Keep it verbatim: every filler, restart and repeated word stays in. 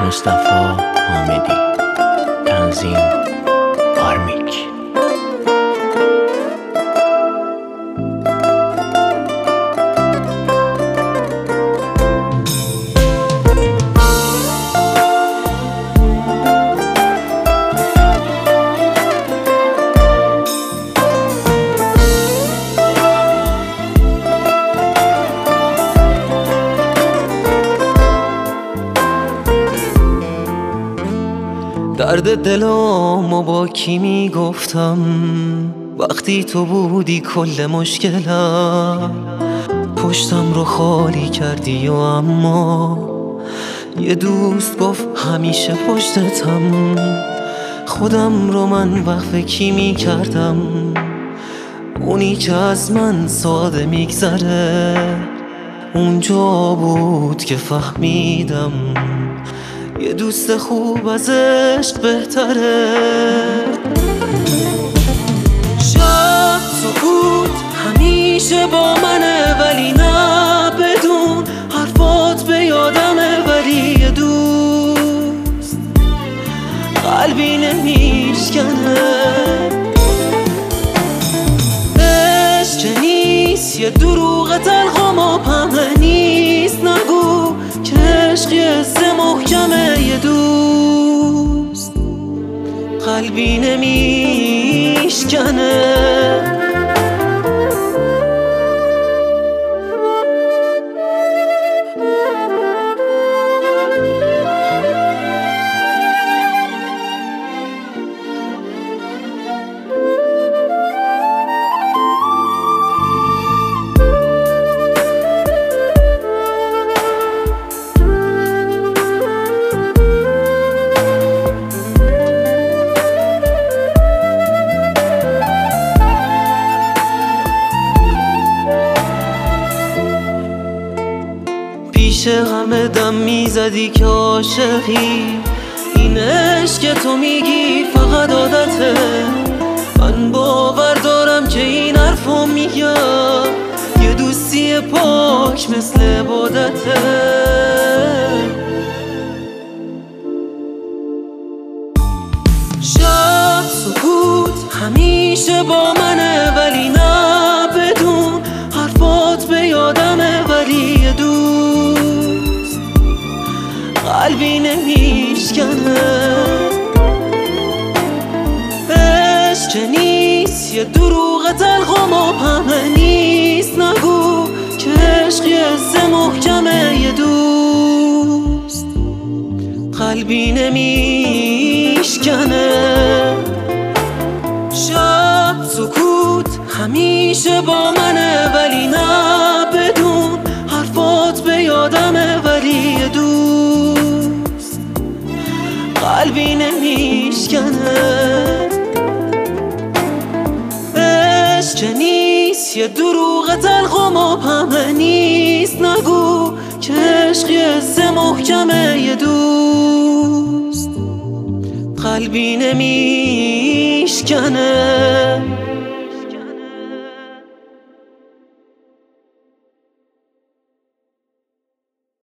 مصطفی حامدی. تنظیم آرمیک. درد دلامو با کی میگفتم وقتی تو بودی کل مشکلم؟ پشتم رو خالی کردی و اما یه دوست گفت همیشه پشتتم. خودم رو من وقف کی میکردم؟ اونی که از من ساده میگذره. اونجا بود که فهمیدم یه دوست خوب از عشق بهتره. شب سکوت همیشه با منه ولی نه بدون حرفات به یادمه. ولی یه دوست قلبی نمیشکنه. عشق که نیست یه دروغ تلخ و مبهمه نیست. نگو که عشق یه سه محکمه. یه دوست قلبی نمیشکنه. پیش همه دم میزدی که عاشقی. این عشق که تو میگی فقط عادته. من باور دارم که این حرفو میگم یه دوستی پاک مثل عبادته. شب سکوت همیشه با منه ولی نه بدون حرفات به یادمه. ولی یه دوست قلبی نمیشکنه. عشق که نیست یه دروغ تلخ و مبهمه نیست. نگو که عشق یه سه محکمه. یه دوست قلبی نمیشکنه. شب سکوت همیشه با منه ولی نه بدون حرفات به یادمه. ولی یه دوست قلبی نمیشکنه. عشق که نیست یه دروغ تلخ و مبهمه نیست. نگو که عشق یه سه محکمه. یه دوست قلبی نمیشکنه.